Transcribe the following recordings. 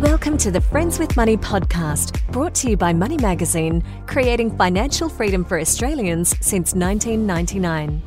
Welcome to the Friends with Money podcast, brought to you by Money Magazine, creating financial freedom for Australians since 1999.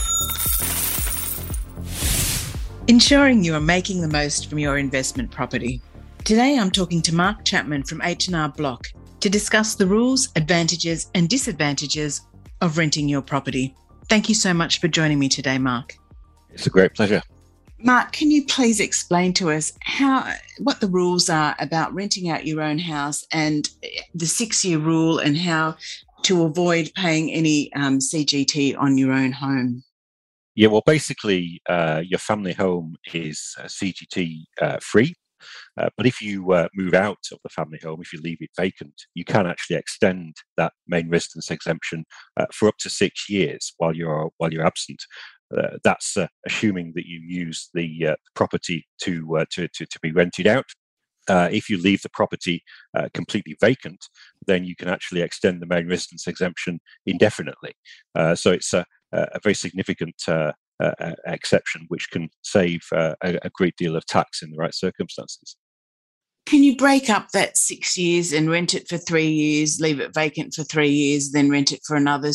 Ensuring you are making the most from your investment property. Today I'm talking to Mark Chapman from H&R Block to discuss the rules, advantages and disadvantages of renting your property. Thank you so much for joining me today, Mark. It's a great pleasure. Mark, can you please explain to us what the rules are about renting out your own house and the 6-year rule and how to avoid paying any CGT on your own home? Yeah, well, basically, your family home is CGT free. But if you move out of the family home, if you leave it vacant, you can actually extend that main residence exemption for up to 6 years while you're absent. That's assuming that you use the property to be rented out. If you leave the property completely vacant, then you can actually extend the main residence exemption indefinitely. So it's a very significant exception, which can save a great deal of tax in the right circumstances. Can you break up that 6 years and rent it for 3 years, leave it vacant for 3 years, then rent it for another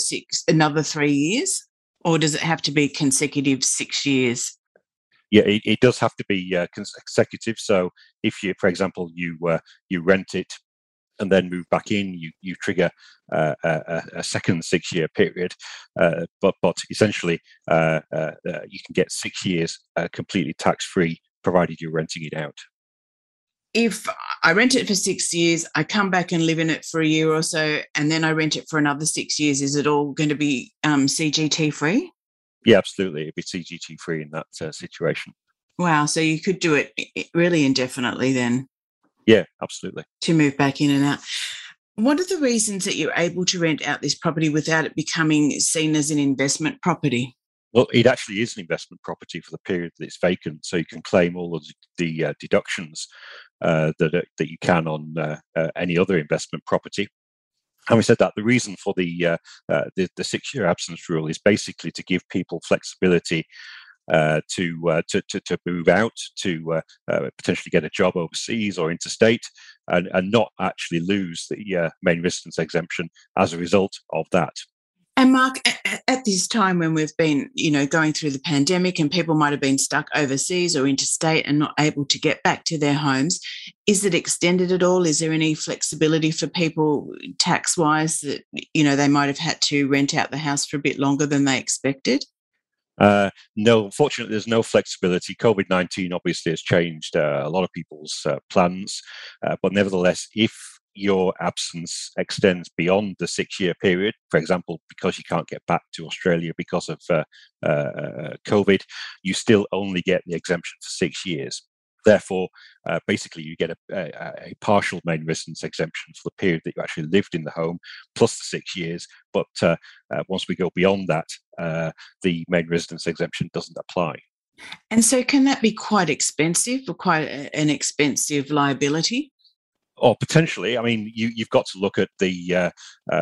3 years? Or does it have to be consecutive 6 years? Yeah, it does have to be consecutive. So if you, for example, you rent it and then move back in, you trigger a second 6-year period. But essentially, you can get 6 years completely tax-free, provided you're renting it out. If I rent it for 6 years, I come back and live in it for a year or so, and then I rent it for another 6 years, is it all going to be CGT free? Yeah, absolutely. It'd be CGT free in that situation. Wow. So you could do it really indefinitely then? Yeah, absolutely. To move back in and out. What are the reasons that you're able to rent out this property without it becoming seen as an investment property? Well, it actually is an investment property for the period that it's vacant, so you can claim all of the deductions that you can on any other investment property. Having said that, the reason for the 6-year absence rule is basically to give people flexibility to move out, to potentially get a job overseas or interstate, and not actually lose the main residence exemption as a result of that. And Mark, at this time when we've been, going through the pandemic and people might have been stuck overseas or interstate and not able to get back to their homes, is it extended at all? Is there any flexibility for people tax-wise that, they might have had to rent out the house for a bit longer than they expected? No, unfortunately, there's no flexibility. COVID-19 obviously has changed a lot of people's plans, but nevertheless, if your absence extends beyond the 6-year period, for example, because you can't get back to Australia because of COVID, you still only get the exemption for 6 years. Therefore, basically, you get a partial main residence exemption for the period that you actually lived in the home, plus the 6 years. But once we go beyond that, the main residence exemption doesn't apply. And so can that be quite expensive or quite an expensive liability? Or potentially, I mean, you've got to look at the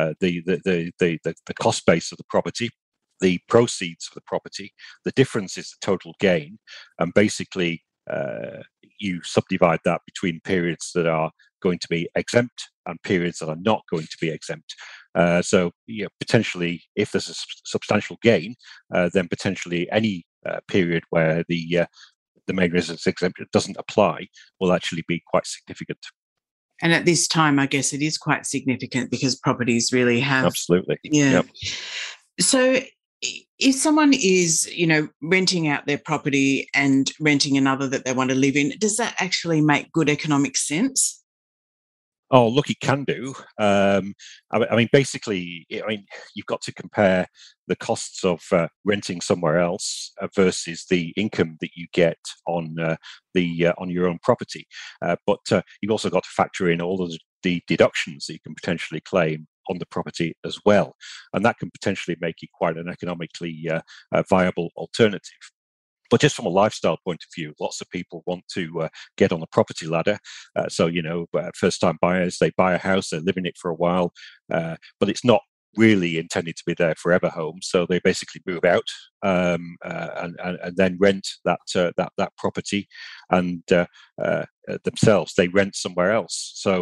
cost base of the property, the proceeds of the property. The difference is the total gain, and basically you subdivide that between periods that are going to be exempt and periods that are not going to be exempt. So, potentially, if there's a substantial gain, then potentially any period where the main residence exemption doesn't apply will actually be quite significant. And at this time, I guess it is quite significant because properties really have... Absolutely. Yeah. Yep. So if someone is, renting out their property and renting another that they want to live in, does that actually make good economic sense? Oh, look, it can do. I mean, basically, you've got to compare the costs of renting somewhere else versus the income that you get on your own property. But you've also got to factor in all of the deductions that you can potentially claim on the property as well, and that can potentially make it quite an economically viable alternative. But just from a lifestyle point of view, lots of people want to get on the property ladder. So, first-time buyers, they buy a house, they live in it for a while, but it's not really intended to be there forever homes, so they basically move out and then rent that property, and themselves they rent somewhere else. So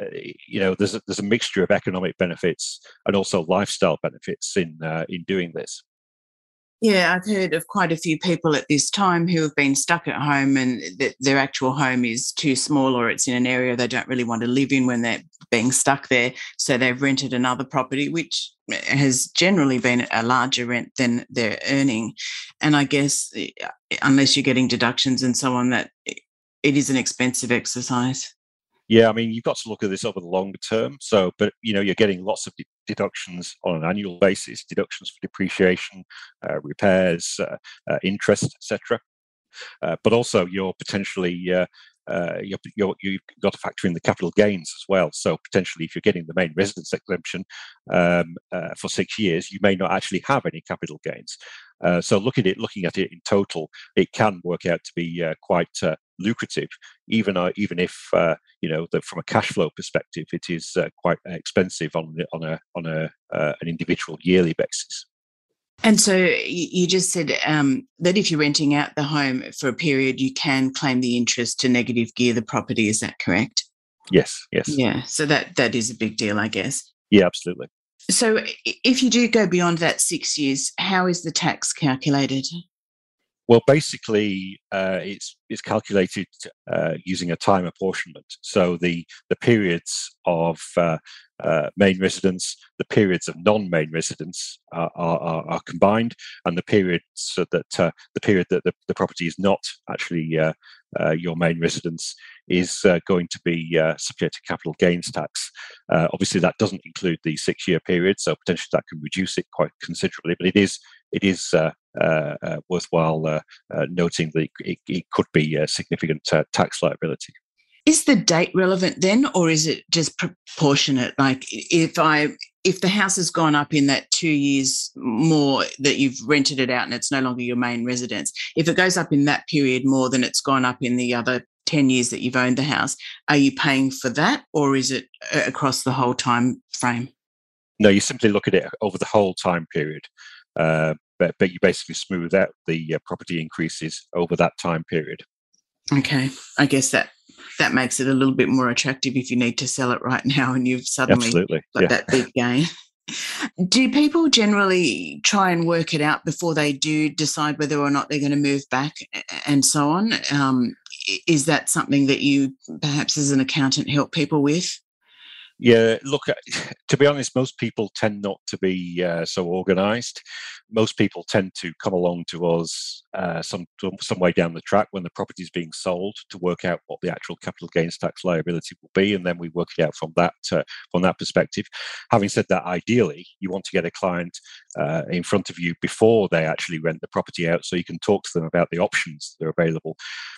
there's a mixture of economic benefits and also lifestyle benefits in doing this. Yeah, I've heard of quite a few people at this time who have been stuck at home and their actual home is too small, or it's in an area they don't really want to live in when they're being stuck there. So they've rented another property, which has generally been a larger rent than they're earning. And I guess unless you're getting deductions and so on, that it is an expensive exercise. Yeah, I mean, you've got to look at this over the longer term. So, but you're getting lots of deductions on an annual basis, deductions for depreciation, repairs, interest, etc. But also, you're potentially you've got to factor in the capital gains as well. So potentially, if you're getting the main residence exemption for 6 years, you may not actually have any capital gains. So looking at it in total, it can work out to be quite lucrative, even if from a cash flow perspective, it is quite expensive on an individual yearly basis. And so you just said that if you're renting out the home for a period, you can claim the interest to negative gear the property. Is that correct? Yes. Yeah. So that is a big deal, I guess. Yeah, absolutely. So if you do go beyond that 6 years, how is the tax calculated? Well, basically, it's calculated using a time apportionment. So the periods of main residence, the periods of non-main residence are combined, and the period that the property is not actually your main residence is going to be subject to capital gains tax. Obviously, that doesn't include the 6-year period, so potentially that can reduce it quite considerably. But it is worthwhile noting that it could be a significant tax liability. Is the date relevant then, or is it just proportionate? Like if the house has gone up in that 2 years more that you've rented it out and it's no longer your main residence, if it goes up in that period more than it's gone up in the other 10 years that you've owned the house, are you paying for that, or is it across the whole time frame? No, you simply look at it over the whole time period, but you basically smooth out the property increases over that time period. Okay, I guess that makes it a little bit more attractive if you need to sell it right now and you've suddenly got that big gain. Do people generally try and work it out before they do decide whether or not they're going to move back and so on? Is that something that you perhaps as an accountant help people with? Yeah, look, to be honest, most people tend not to be so organised. Most people tend to come along to us some way down the track when the property is being sold to work out what the actual capital gains tax liability will be, and then we work it out from that perspective. Having said that, ideally, you want to get a client in front of you before they actually rent the property out, so you can talk to them about the options that are available.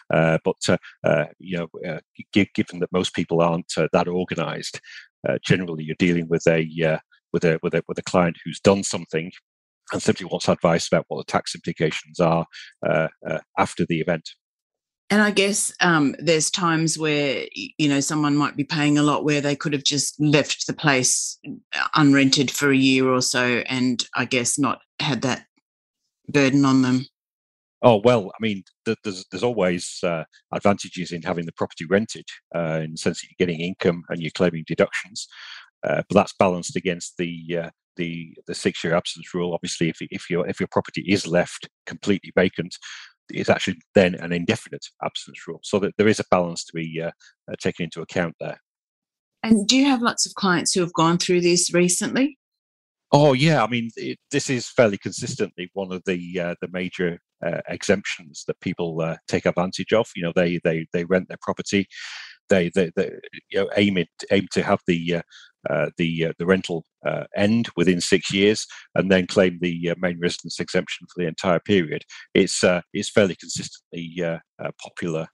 Given that most people aren't that organised, generally you're dealing with a client who's done something and simply wants advice about what the tax implications are after the event. And I guess there's times where, someone might be paying a lot where they could have just left the place unrented for a year or so and I guess not had that burden on them. Oh, well, I mean, there's always advantages in having the property rented in the sense that you're getting income and you're claiming deductions. But that's balanced against the 6-year absence rule. Obviously, if your property is left completely vacant, it's actually then an indefinite absence rule. So that there is a balance to be taken into account there. And do you have lots of clients who have gone through this recently? Oh yeah, I mean, this is fairly consistently one of the major exemptions that people take advantage of. They rent their property, they aim to have the rental end within 6 years, and then claim the main residence exemption for the entire period. It's fairly consistently popular,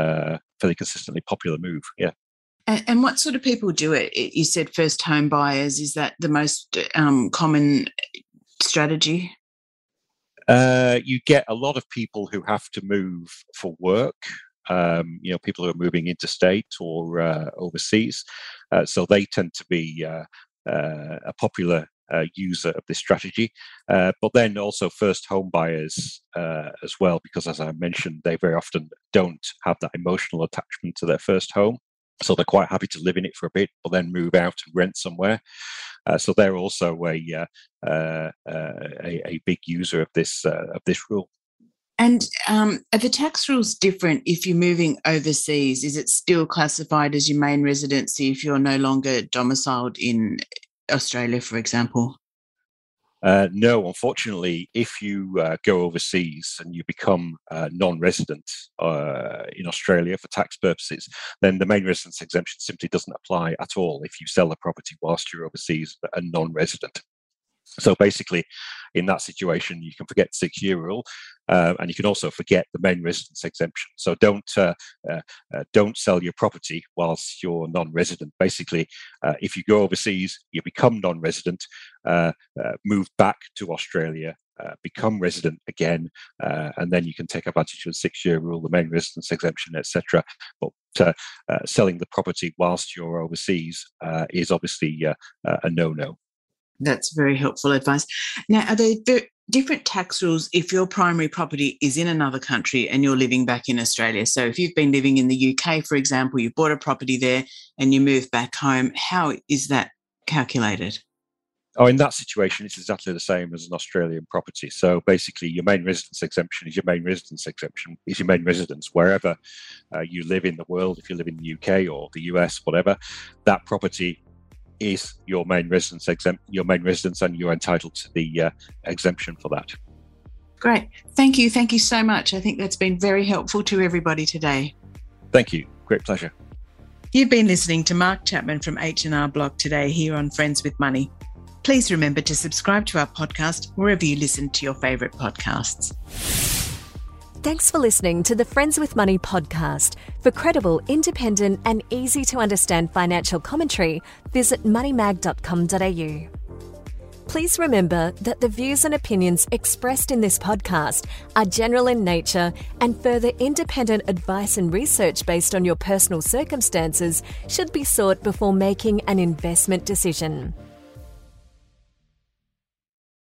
move. Yeah. And what sort of people do it? You said first home buyers. Is that the most common strategy? You get a lot of people who have to move for work. People who are moving interstate or overseas. So they tend to be a popular user of this strategy, but then also first home buyers as well, because as I mentioned, they very often don't have that emotional attachment to their first home. So they're quite happy to live in it for a bit, but then move out and rent somewhere. So they're also a big user of this rule. And are the tax rules different if you're moving overseas? Is it still classified as your main residency if you're no longer domiciled in Australia, for example? No, unfortunately, if you go overseas and you become non-resident in Australia for tax purposes, then the main residence exemption simply doesn't apply at all if you sell the property whilst you're overseas and non-resident. So basically, in that situation, you can forget the 6-year rule, and you can also forget the main residence exemption. So don't sell your property whilst you're non-resident. Basically, if you go overseas, you become non-resident, move back to Australia, become resident again, and then you can take advantage of the 6-year rule, the main residence exemption, etc. But selling the property whilst you're overseas is obviously a no-no. That's very helpful advice. Now, are there different tax rules if your primary property is in another country and you're living back in Australia? So if you've been living in the UK, for example, you bought a property there and you move back home, how is that calculated? Oh, in that situation, it's exactly the same as an Australian property. So basically, your main residence exemption is your main residence exemption, is your main residence. Wherever you live in the world, if you live in the UK or the US, whatever, that property is your main residence and you're entitled to the exemption for that. Great. Thank you. Thank you so much. I think that's been very helpful to everybody today. Thank you. Great pleasure. You've been listening to Mark Chapman from H&R Block today here on Friends with Money. Please remember to subscribe to our podcast wherever you listen to your favourite podcasts. Thanks for listening to the Friends with Money podcast. For credible, independent and easy to understand financial commentary, visit moneymag.com.au. Please remember that the views and opinions expressed in this podcast are general in nature, and further independent advice and research based on your personal circumstances should be sought before making an investment decision.